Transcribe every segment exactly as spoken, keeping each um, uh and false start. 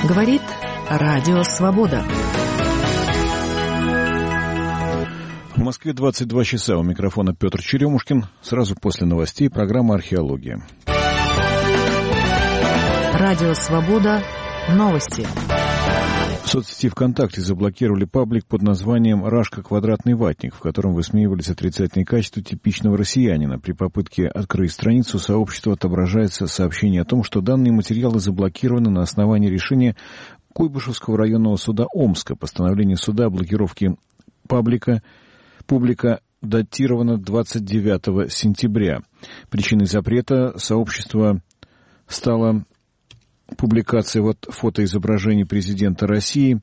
Говорит Радио Свобода. В Москве двадцать два часа. У микрофона Петр Черемушкин. Сразу после новостей программа «Археология». Радио Свобода. Новости. В соцсети ВКонтакте заблокировали паблик под названием «Рашка. Квадратный ватник», в котором высмеивались отрицательные качества типичного россиянина. При попытке открыть страницу сообщества отображается сообщение о том, что данные материалы заблокированы на основании решения Куйбышевского районного суда Омска. Постановление суда о блокировке паблика публика датирована двадцать девятого сентября. Причиной запрета сообщества стала публикация вот фотоизображений президента России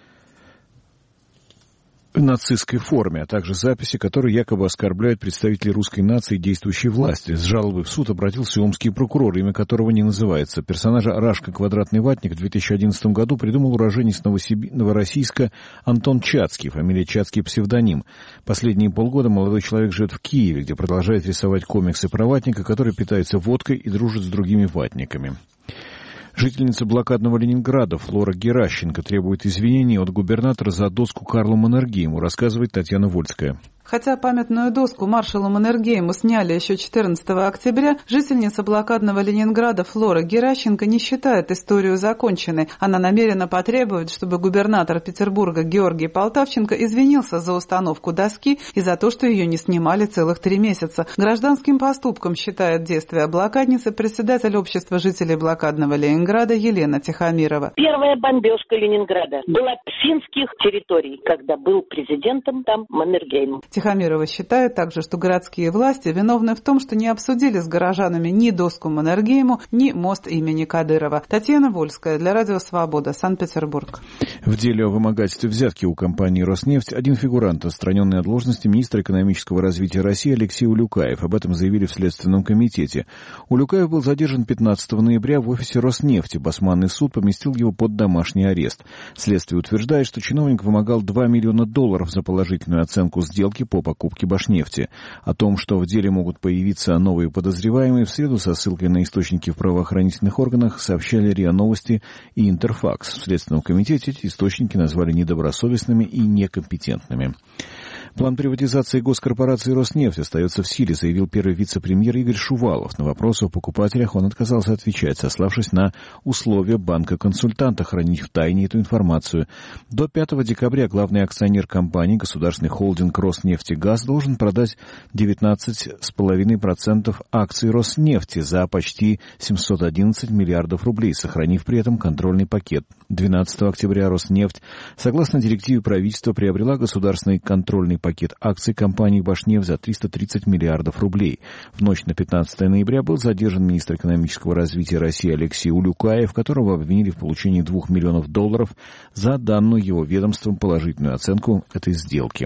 в нацистской форме, а также записи, которые якобы оскорбляют представителей русской нации и действующей власти. С жалобой в суд обратился омский прокурор, имя которого не называется. Персонажа Рашка «Квадратный ватник» в две тысячи одиннадцатом году придумал уроженец Новосиби... Новороссийска Антон Чацкий, фамилия Чацкий псевдоним. Последние полгода молодой человек живет в Киеве, где продолжает рисовать комиксы про ватника, который питается водкой и дружит с другими ватниками. Жительница блокадного Ленинграда Флора Геращенко требует извинений от губернатора за доску Карлу Маннергейму, рассказывает Татьяна Вольская. Хотя памятную доску маршалу Маннергейму сняли еще четырнадцатого октября, жительница блокадного Ленинграда Флора Геращенко не считает историю законченной. Она намерена потребовать, чтобы губернатор Петербурга Георгий Полтавченко извинился за установку доски и за то, что ее не снимали целых три месяца. Гражданским поступком считает действия блокадницы председатель общества жителей блокадного Ленинграда Елена Тихомирова. Первая бомбежка Ленинграда была финских территорий, когда был президентом там Маннергейм. Тихомирова считает также, что городские власти виновны в том, что не обсудили с горожанами ни доску Маннергейму, ни мост имени Кадырова. Татьяна Вольская для Радио Свобода, Санкт-Петербург. В деле о вымогательстве взятки у компании «Роснефть» один фигурант, отстраненный от должности министра экономического развития России Алексей Улюкаев. Об этом заявили в Следственном комитете. Улюкаев был задержан пятнадцатого ноября в офисе «Роснефти». Басманный суд поместил его под домашний арест. Следствие утверждает, что чиновник вымогал два миллиона долларов за положительную оценку сделки по покупке Башнефти. О том, что в деле могут появиться новые подозреваемые, в среду со ссылкой на источники в правоохранительных органах сообщали РИА Новости и Интерфакс. В Следственном комитете эти источники назвали недобросовестными и некомпетентными. План приватизации госкорпорации «Роснефть» остается в силе, заявил первый вице-премьер Игорь Шувалов. На вопросы о покупателях он отказался отвечать, сославшись на условия банка-консультанта хранить в тайне эту информацию. До пятого декабря главный акционер компании, государственный холдинг «Роснефтегаз», должен продать девятнадцать целых пять десятых процента акций «Роснефти» за почти семьсот одиннадцать миллиардов рублей, сохранив при этом контрольный пакет. двенадцатого октября «Роснефть», согласно директиве правительства, приобрела государственный контрольный пакет акций компании «Башнефть» за триста тридцать миллиардов рублей. В ночь на пятнадцатое ноября был задержан министр экономического развития России Алексей Улюкаев, которого обвинили в получении двух миллионов долларов за данную его ведомством положительную оценку этой сделки.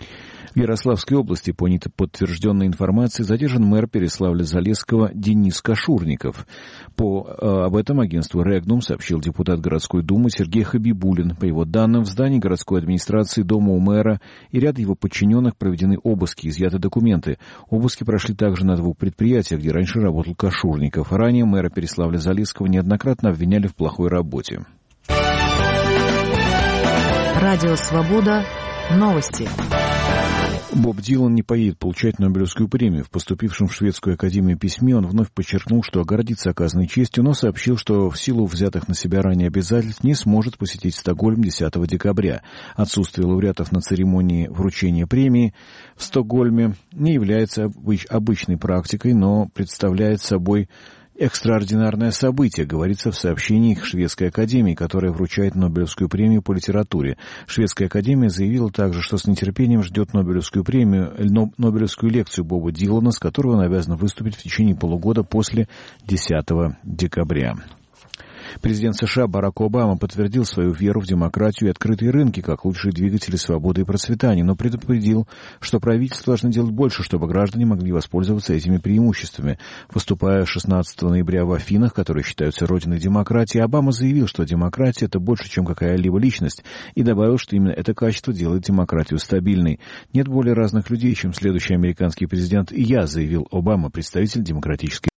В Ярославской области, по неподтвержденной информации, задержан мэр Переславля-Залесского Денис Кашурников. По, э, об этом агентству «Регнум» сообщил депутат городской думы Сергей Хабибулин. По его данным, в здании городской администрации, дома у мэра и ряда его подчиненных проведены обыски, изъяты документы. Обыски прошли также на двух предприятиях, где раньше работал Кашурников. Ранее мэра Переславля-Залесского неоднократно обвиняли в плохой работе. Радио Свобода. Новости. Боб Дилан не поедет получать Нобелевскую премию. В поступившем в Шведскую академию письме он вновь подчеркнул, что гордится оказанной честью, но сообщил, что в силу взятых на себя ранее обязательств не сможет посетить Стокгольм десятого декабря. Отсутствие лауреатов на церемонии вручения премии в Стокгольме не является обыч- обычной практикой, но представляет собой экстраординарное событие, говорится в сообщении к Шведской академии, которая вручает Нобелевскую премию по литературе. Шведская академия заявила также, что с нетерпением ждет Нобелевскую премию, Нобелевскую лекцию Боба Дилана, с которой он обязан выступить в течение полугода после десятого декабря. Президент США Барак Обама подтвердил свою веру в демократию и открытые рынки как лучшие двигатели свободы и процветания, но предупредил, что правительство должно делать больше, чтобы граждане могли воспользоваться этими преимуществами. Выступая шестнадцатого ноября в Афинах, которые считаются родиной демократии, Обама заявил, что демократия — это больше, чем какая-либо личность, и добавил, что именно это качество делает демократию стабильной. «Нет более разных людей, чем следующий американский президент, и я», — заявил Обама, представитель демократической